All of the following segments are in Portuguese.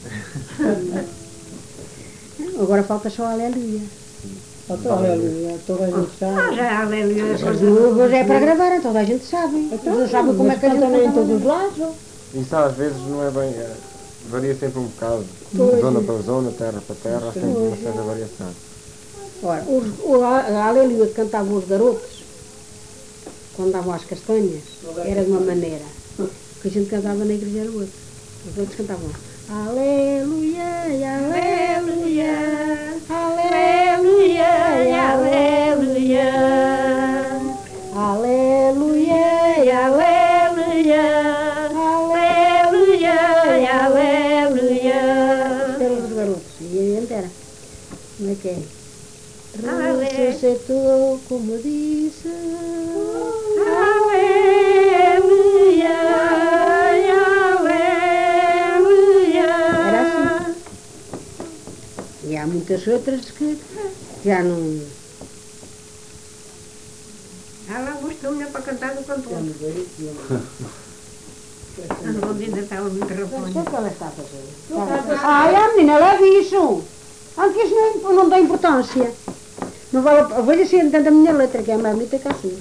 Agora falta só a aleluia. Falta a aleluia, toda a gente sabe. Já a aleluia. Mas é para gravar, toda a gente sabe. Não sabe como é que a gente canta em canta. todos os lados. Isso às vezes não é bem. Varia sempre um bocado. Pois. Zona para zona, terra para terra, há sempre uma certa variação. Ora, a aleluia que cantavam os garotos, quando davam às castanhas, era de uma maneira. O que a gente cantava na igreja era outro. Os outros cantavam aleluia, aleluia, aleluia, aleluia, aleluia, aleluia, aleluia, aleluia. Eram os garotos, e a gente era. Como é que é? Ressuscitou, como disse. Aleluia, aleluia. Era assim. E há muitas outras que já não. Ela gostou-me para cantar do cantor. Não vou dizer que estava muito O que é rapaz. que ela está a fazer? Ai, a menina, leve isso. Antes isso não tem importância. Não vale, veja se entende a minha letra, que é mais bonita que a sua.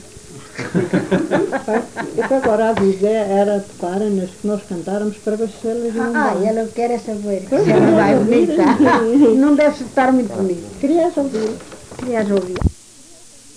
E que agora a vida era tocarem nas que nós cantáramos para ver se eles não vão. Ela quer é saber se ela vai bonita. Não deve estar muito bonita. Queria ouvir. Querias ouvir.